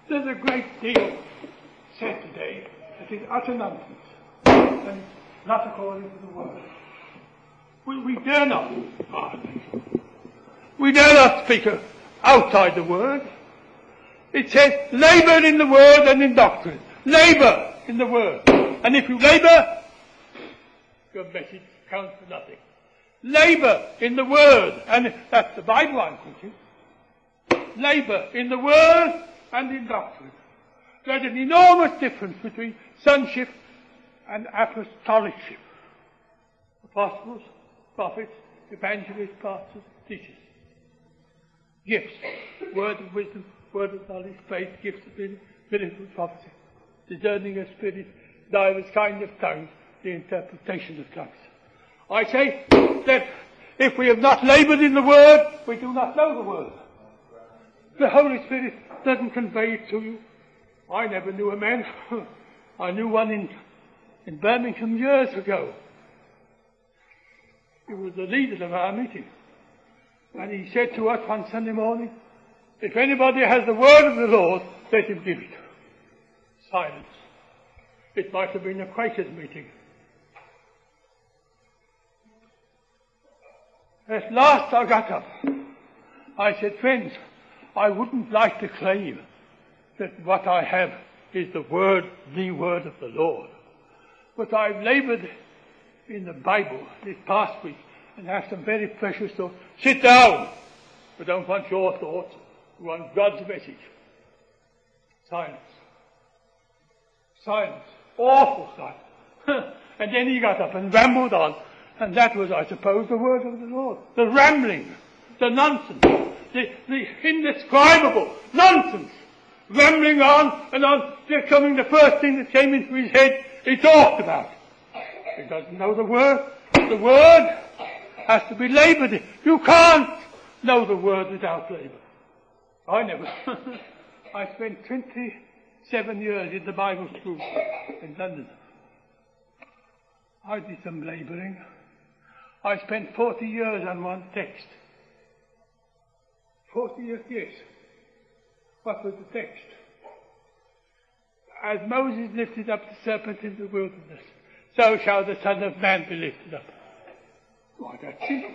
There's a great deal said today that is utter nonsense and not according to the Word. We dare not. We dare not speak outside the Word. It says, labour in the Word and in doctrine. Labour in the Word. And if you labour, your message counts for nothing. Labour in the Word. And that's the Bible I'm preaching. Labour in the Word and in doctrine. There's an enormous difference between sonship and apostoliship. Apostles, prophets, evangelists, pastors, teachers. Gifts. Word of wisdom, word of knowledge, faith, gifts of ability of prophecy. Discerning of spirit, divers kind of tongues, the interpretation of tongues. I say that if we have not laboured in the Word, we do not know the Word. The Holy Spirit doesn't convey it to you. I never knew a man. I knew one in Birmingham years ago. He was the leader of our meeting. And he said to us one Sunday morning, if anybody has the word of the Lord, let him give it. Silence. It might have been a Quakers meeting. At last I got up. I said, friends, I wouldn't like to claim that what I have is the word of the Lord. But I've laboured in the Bible this past week and have some very precious thoughts. Sit down! We don't want your thoughts. We want God's message. Silence. Silence. Awful silence. And then he got up and rambled on. And that was, I suppose, the word of the Lord. The rambling. The nonsense. The indescribable nonsense. Rambling on and on. Just coming the first thing that came into his head, he talked about. He doesn't know the Word. The Word has to be laboured in. You can't know the Word without labour. I never. I spent 27 years in the Bible school in London. I did some labouring. I spent 40 years on one text. 40 years, yes. What was the text? As Moses lifted up the serpent in the wilderness, so shall the Son of Man be lifted up. Why, that's simple.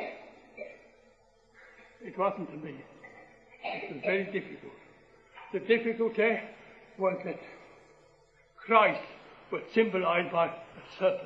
It wasn't to me. It was very difficult. The difficulty was that Christ was symbolized by a serpent.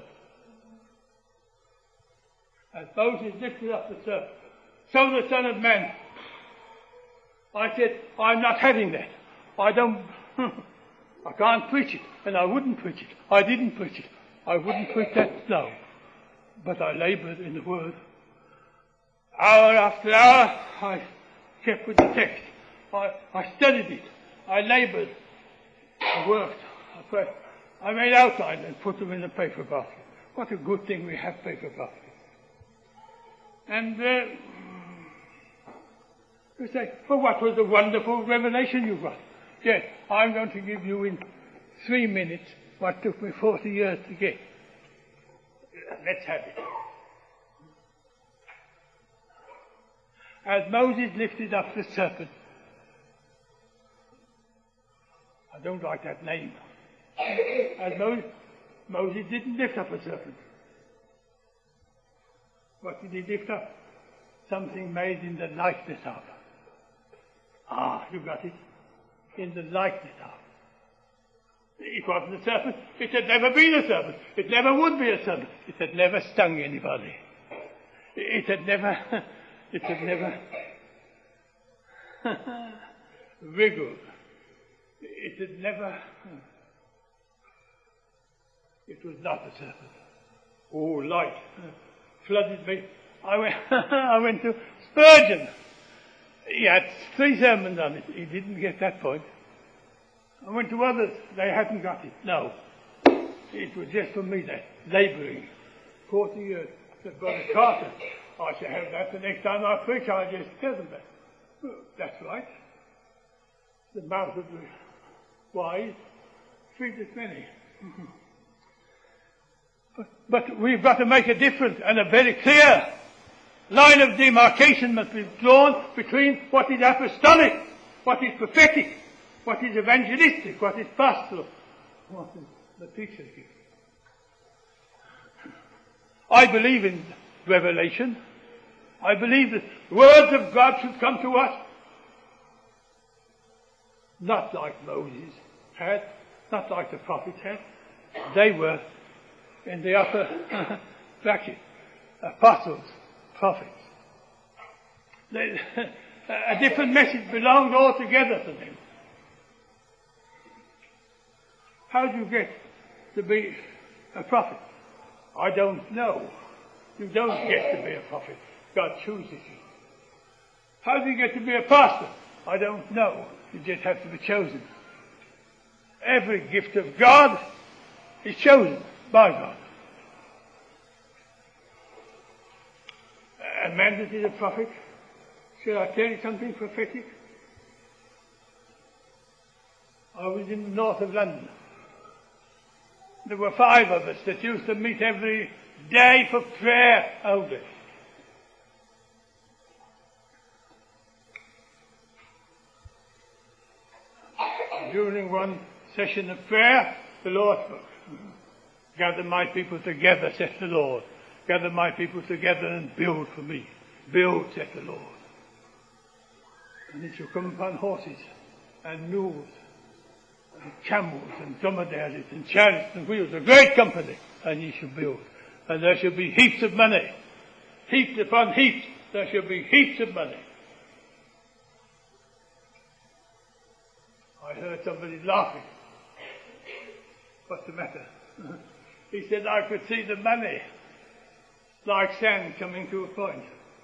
As Moses lifted up the serpent, so the Son of Man. I said, I'm not having that. I can't preach it, and I wouldn't preach it. I didn't preach it. I wouldn't preach that, no. But I laboured in the Word. Hour after hour, I kept with the text. I studied it. I laboured. I worked. I prayed. I made outlines and put them in the paper basket. What a good thing we have paper baskets. And you say, well, what was the wonderful revelation you got? Yes, I'm going to give you in 3 minutes what took me 40 years to get. Let's have it. As Moses lifted up the serpent. I don't like that name. As Moses didn't lift up a serpent. What did he lift up? Something made in the likeness of. Ah, you got it. In the likeness of. It wasn't a serpent. It had never been a serpent. It never would be a serpent. It had never stung anybody. It had never wriggled. It had never. It was not a serpent. Oh, light flooded me. I went to Spurgeon. He had 3 sermons on it. He didn't get that point. I went to others. They hadn't got it. No. It was just for me, that labouring. 40 years. I said, Brother Carter, I shall have that the next time I preach. I'll just tell them that. Well, that's right. The mouth of the wise feedeth many. But we've got to make a difference, and a very clear line of demarcation must be drawn between what is apostolic, what is prophetic, what is evangelistic, what is pastoral, what is the preacher's gift. I believe in revelation. I believe that the words of God should come to us, not like Moses had, not like the prophets had. They were in the upper bracket, apostles, prophets. A different message belonged altogether to them. How do you get to be a prophet? I don't know. You don't get to be a prophet. God chooses you. How do you get to be a pastor? I don't know. You just have to be chosen. Every gift of God is chosen by God. A man that is a prophet, shall I tell you something prophetic? I was in the north of London. There were 5 of us that used to meet every day for prayer only. During one session of prayer, the Lord spoke. Gather my people together, saith the Lord. Gather my people together and build for me. Build, saith the Lord. And it shall come upon horses and mules and camels and dromedaries and chariots and wheels, a great company, and ye shall build. And there shall be heaps of money. Heaps upon heaps, there shall be heaps of money. I heard somebody laughing. What's the matter? He said, I could see the money like sand coming to a point.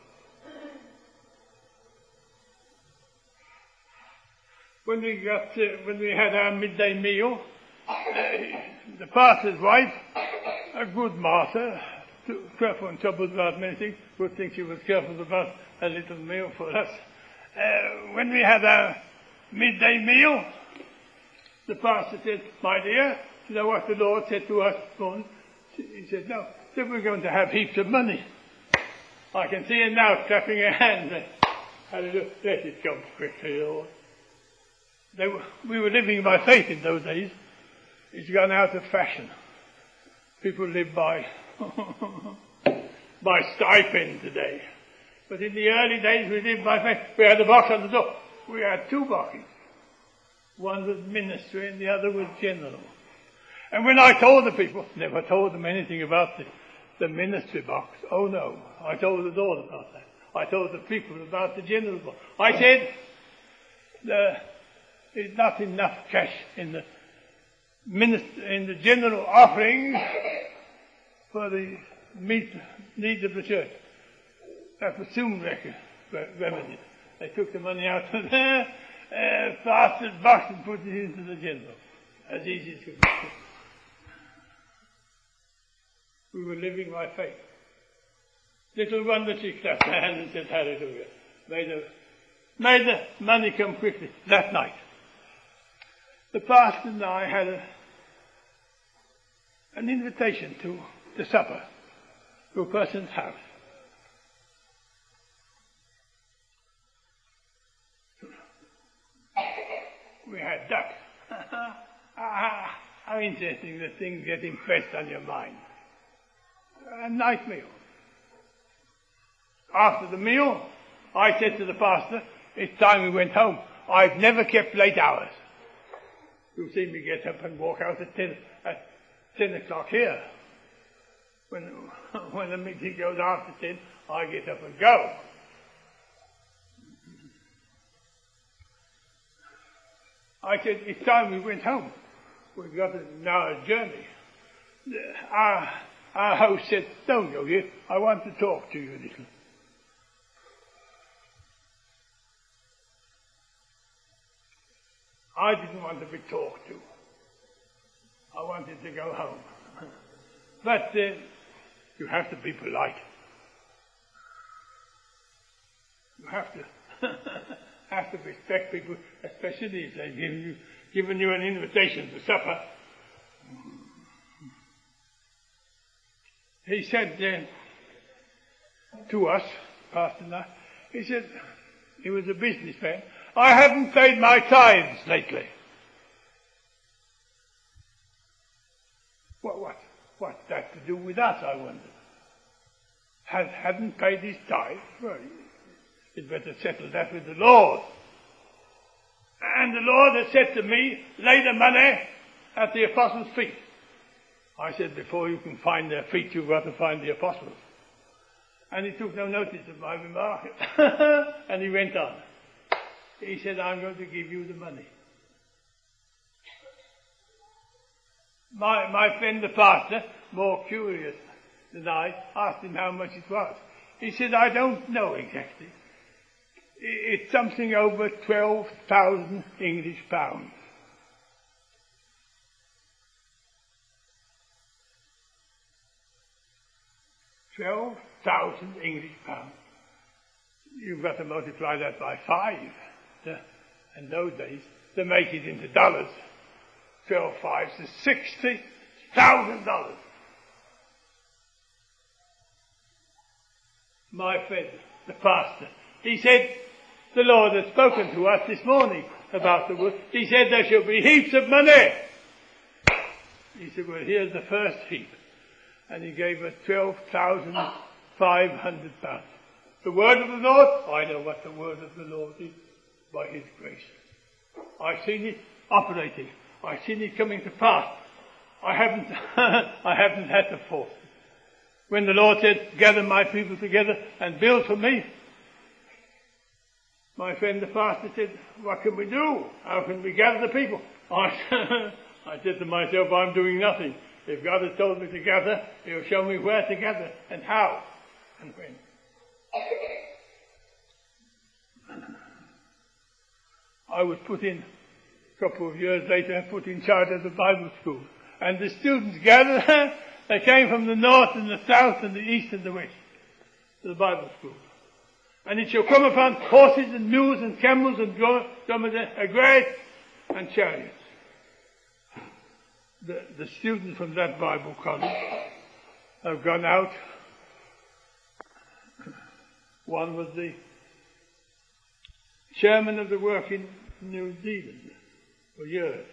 When we had our midday meal, the pastor's wife, a good martyr, careful and troubled about many things, would think she was careful about a little meal for us. When we had our midday meal, the pastor said, my dear, you know what the Lord said to us this morning? He said, no, that we're going to have heaps of money. I can see her now clapping her hands. Hallelujah, let it come quickly, Lord. We were living by faith in those days. It's gone out of fashion. People live by stipend today. But in the early days we lived by faith. We had a box on the door. We had 2 boxes. One was ministry and the other was general. And when I told the people, never told them anything about the ministry box. Oh no, I told us all about that. I told the people about the general box. I said, there's not enough cash in the general offerings for the needs of the church. That was soon remedied. They took the money out of there, fastened box and put it into the general. As easy as could be. We were living by faith. Little wonder she clapped her hands and said hallelujah. Made the money come quickly that night. The pastor and I had an invitation to supper to a person's house. We had ducks. How interesting that things get impressed on your mind. A nice meal. After the meal, I said to the pastor, it's time we went home. I've never kept late hours. You've seen me get up and walk out at 10 o'clock here. When the meeting goes after 10, I get up and go. I said, it's time we went home. We've got an hour's journey. Our host said, don't go yet. I want to talk to you a little. I didn't want to be talked to. I wanted to go home. But you have to be polite. You have to respect people, especially if they've given you an invitation to supper. He said to us, Pastor and I, he said, he was a businessman, I haven't paid my tithes lately. What's that to do with us, I wonder? Hadn't paid his tithes? Well, he'd better settle that with the Lord. And the Lord has said to me, lay the money at the apostles' feet. I said, before you can find their feet, you've got to find the apostles. And he took no notice of my remark. And he went on. He said, I'm going to give you the money. My friend the pastor, more curious than I, asked him how much it was. He said, I don't know exactly. It's something over 12,000 English pounds. £12,000 English pounds. You've got to multiply that by 5. In those days, to make it into dollars. 12 fives is $60,000. My friend, the pastor, he said, the Lord has spoken to us this morning about the word. He said there shall be heaps of money. He said, well, here's the first heap. And he gave us £12,500. The word of the Lord, I know what the word of the Lord is, by his grace. I've seen it operating. I've seen it coming to pass. I haven't had to force it. When the Lord said, gather my people together and build for me, my friend the pastor said, what can we do? How can we gather the people? I said to myself, I'm doing nothing. If God has told me to gather, he'll show me where to gather and how and when. I was put in, a couple of years later, put in charge of the Bible school. And the students gathered, they came from the north and the south and the east and the west to the Bible school. And it shall come upon horses and mules and camels and dromedaries, a great and chariots. The students from that Bible college have gone out. One was the chairman of the work in New Zealand for years.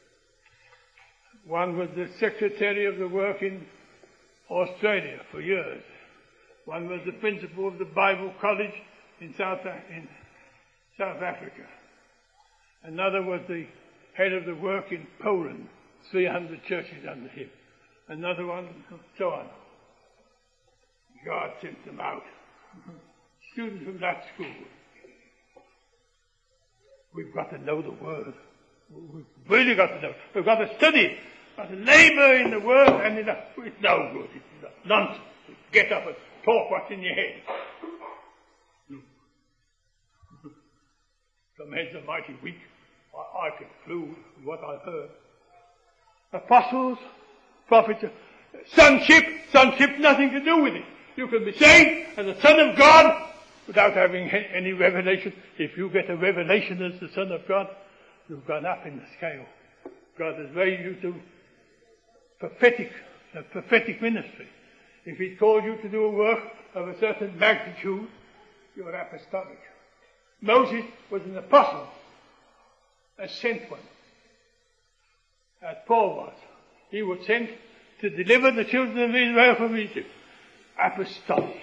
One was the secretary of the work in Australia for years. One was the principal of the Bible college in South Africa. Another was the head of the work in Poland, 300 churches under him. Another one, and so on. God sent them out. Students from that school. We've got to know the Word. We've really got to know. We've got to study. We've got to labour in the Word, and it's no good. It's nonsense. Get up and talk what's in your head. Some heads are mighty weak. I conclude what I've heard. Apostles, prophets, sonship, nothing to do with it. You can be saved as a son of God without having any revelation. If you get a revelation as the Son of God, you've gone up in the scale. God has raised you to prophetic ministry. If he called you to do a work of a certain magnitude, you're apostolic. Moses was an apostle, a sent one, as Paul was. He was sent to deliver the children of Israel from Egypt. Apostolic.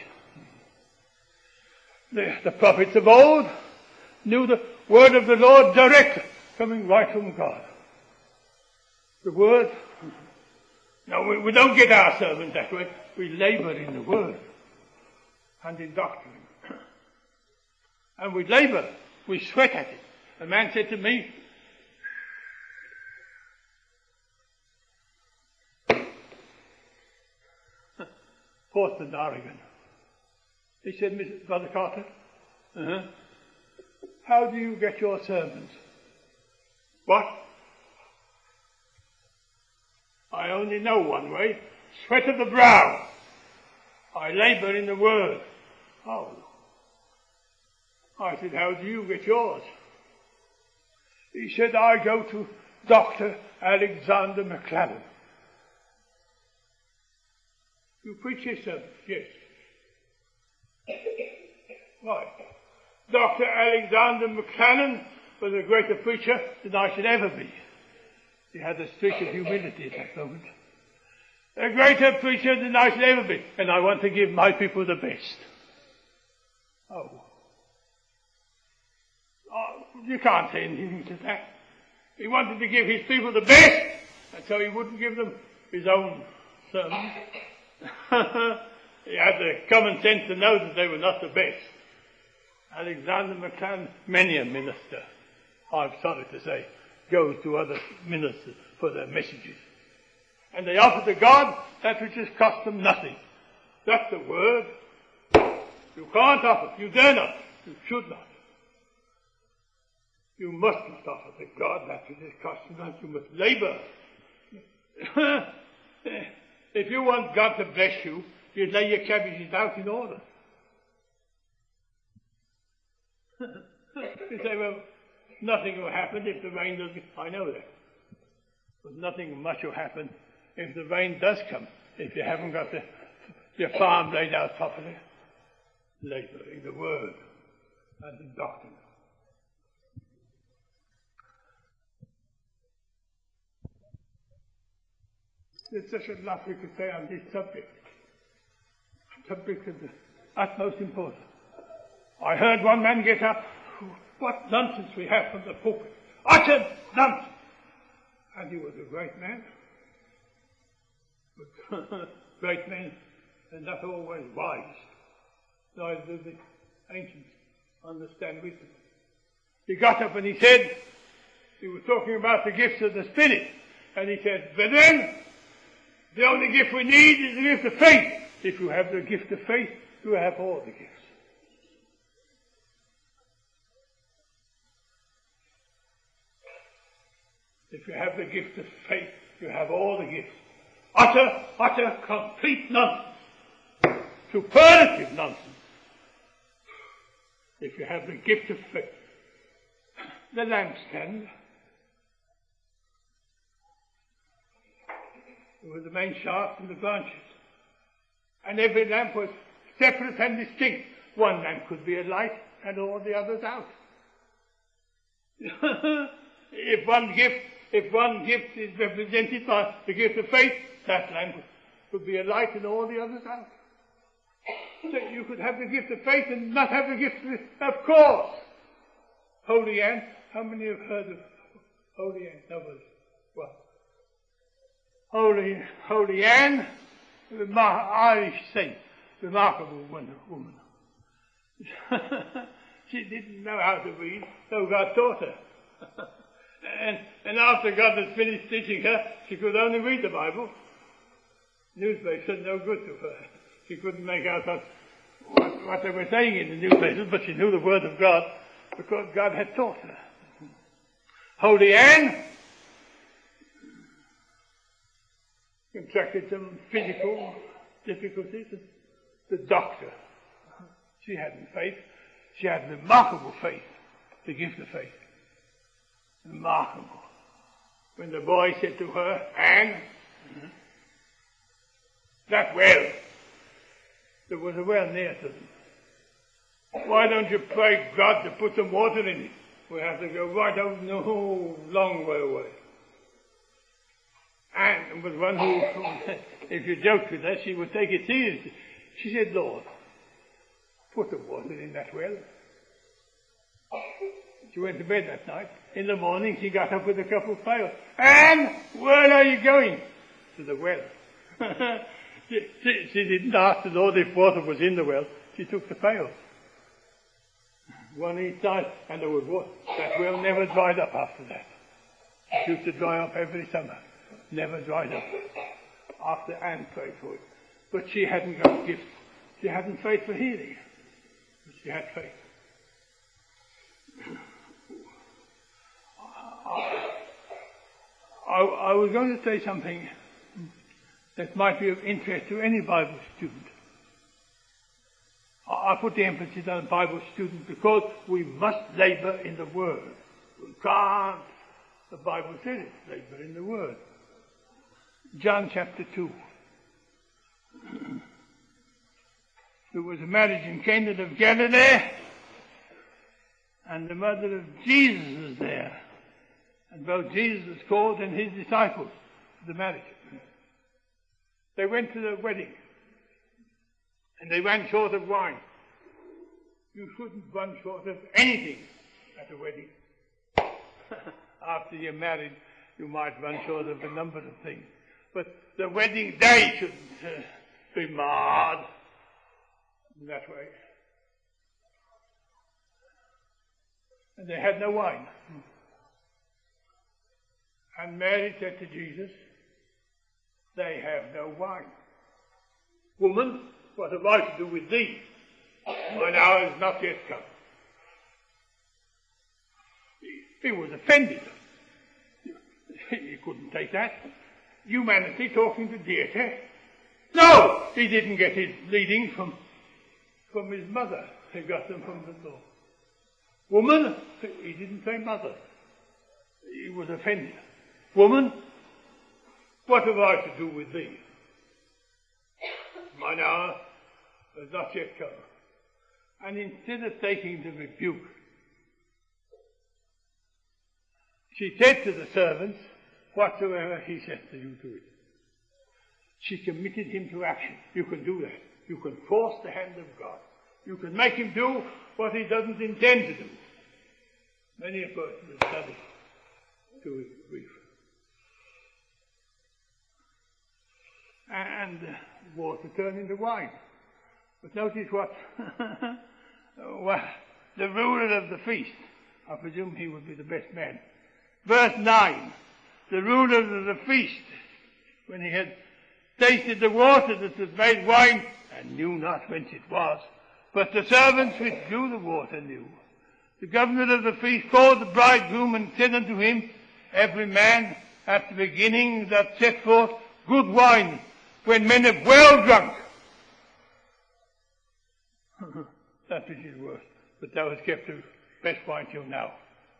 The prophets of old knew the word of the Lord directly, coming right from God. The word. No, we don't get our sermons that way. We labour in the word and in doctrine. And we labour. We sweat at it. A man said to me, Portland, Oregon. He said, Brother Carter, how do you get your sermons? What? I only know one way. Sweat of the brow. I labour in the word. Oh. I said, how do you get yours? He said, I go to Dr. Alexander McLaren. You preach his sermons? Yes. Why? Dr. Alexander McLaren was a greater preacher than I should ever be. He had a streak of humility at that moment. A greater preacher than I should ever be. And I want to give my people the best. Oh, you can't say anything to that. He wanted to give his people the best, and so he wouldn't give them his own sermons. He had the common sense to know that they were not the best. Alexander McLaren, many a minister, I'm sorry to say, goes to other ministers for their messages. And they offer to God that which has cost them nothing. That's the word. You can't offer. You dare not. You should not. You must not offer to God that which has cost you nothing. You must labour. If you want God to bless you, you lay your cabbages out in order. You say, well, nothing will happen if the rain doesn't. I know that. But nothing much will happen if the rain does come, if you haven't got your farm laid out properly. Labouring the word and the doctrine. There's such a lot we could say on this subject. Subject of the utmost importance. I heard one man get up, what nonsense we have from the pulpit. Utter nonsense! And he was a great man. But great men are not always wise. Neither do the ancients understand wisdom. He got up and he said, he was talking about the gifts of the Spirit, and he said, brethren, the only gift we need is the gift of faith. If you have the gift of faith, you have all the gifts. If you have the gift of faith, you have all the gifts. Utter, complete nonsense. Superlative nonsense. If you have the gift of faith. The lampstand. There was the main shaft and the branches. And every lamp was separate and distinct. One lamp could be a light and all the others out. If one gift is represented by the gift of faith, that lamp could be a light and all the others out. So you could have the gift of faith and not have the gift of course. Holy Anne, how many have heard of Holy Anne? Nobody. Well, Holy Anne, Irish saint, remarkable woman. She didn't know how to read, so God taught her. And after God had finished teaching her, she could only read the Bible. Newspapers no good to her. She couldn't make out what they were saying in the newspapers, but she knew the Word of God because God had taught her. Holy Anne contracted some physical difficulties. The doctor, she hadn't faith. She had remarkable faith, the gift of faith. Remarkable. When the boy said to her, Anne, that well, there was a well near to them. Why don't you pray God to put some water in it? We have to go right over, no, long way away. Anne was one who, if you joked with her, she would take it seriously. She said, Lord, put the water in that well. She went to bed that night. In the morning, she got up with a couple of pails. Anne, where are you going? To the well. She didn't ask the Lord if water was in the well. She took the pails. One each side, and there was water. That well never dried up after that. It used to dry up every summer. Never dried up. After Anne prayed for it. But she hadn't got gifts. She hadn't faith for healing. But she had faith. I was going to say something that might be of interest to any Bible student. I put the emphasis on Bible students because we must labour in the Word. We can't. The Bible says it, labour in the Word. John chapter 2. There was a marriage in Cana of Galilee, and the mother of Jesus was there. And both Jesus was called and his disciples to the marriage. They went to the wedding, and they ran short of wine. You shouldn't run short of anything at a wedding. After you're married, you might run short of a number of things. But the wedding day shouldn't be marred in that way. And they had no wine. And Mary said to Jesus, they have no wine. Woman, what have I to do with thee? Mine hour is not yet come. He was offended. He couldn't take that. Humanity talking to deity. No! He didn't get his leading from his mother. He got them from the Lord. Woman, he didn't say mother. He was offended. Woman, what have I to do with thee? Mine hour has not yet come. And instead of taking the rebuke, she said to the servants, whatsoever he says to you, do it. She committed him to action. You can do that. You can force the hand of God. You can make him do what he doesn't intend to do. Many a person has done it to his grief. And water turned into wine. But notice what the ruler of the feast, I presume he would be the best man. Verse 9, the ruler of the feast, when he had tasted the water that was made wine, and knew not whence it was, but the servants which drew the water knew. The governor of the feast called the bridegroom and said unto him, every man at the beginning that set forth good wine, when men have well drunk. That which is worse, but thou hast kept the best wine till now.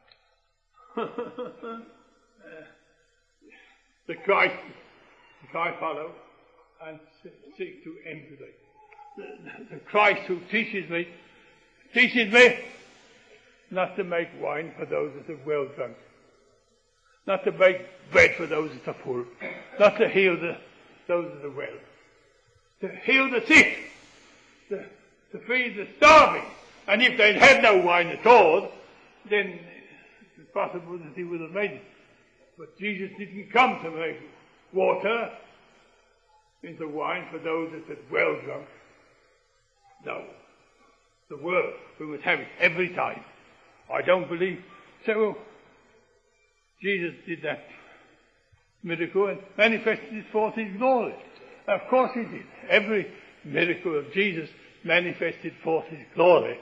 The Christ I follow and seek to emulate. The Christ who teaches me not to make wine for those that are well drunk, not to bake bread for those that are full, not to heal those that are well, to heal the sick, to feed the starving. And if they'd had no wine at all, then it's possible that he would have made it. But Jesus didn't come to make water into wine for those that are well drunk. No. The world, we must have it every time. I don't believe so. Jesus did that miracle and manifested forth his glory. Of course he did. Every miracle of Jesus manifested forth his glory.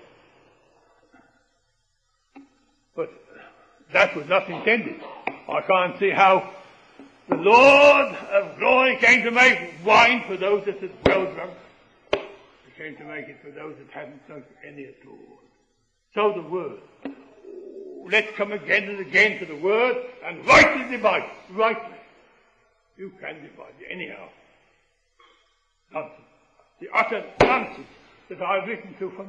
But that was not intended. I can't see how the Lord of glory came to make wine for those that had well drunk. He came to make it for those that hadn't drunk any at all. So the word. Let's come again and again to the word and rightly divide it. Rightly. You can divide it anyhow. Nonsense. The utter nonsense that I've written to from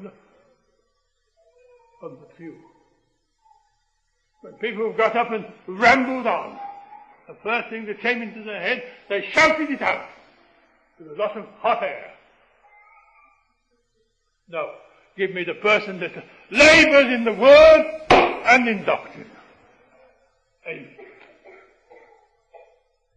the pew. When people have got up and rambled on, the first thing that came into their head, they shouted it out with a lot of hot air. No, give me the person that labours in the word and in doctrine. Amen.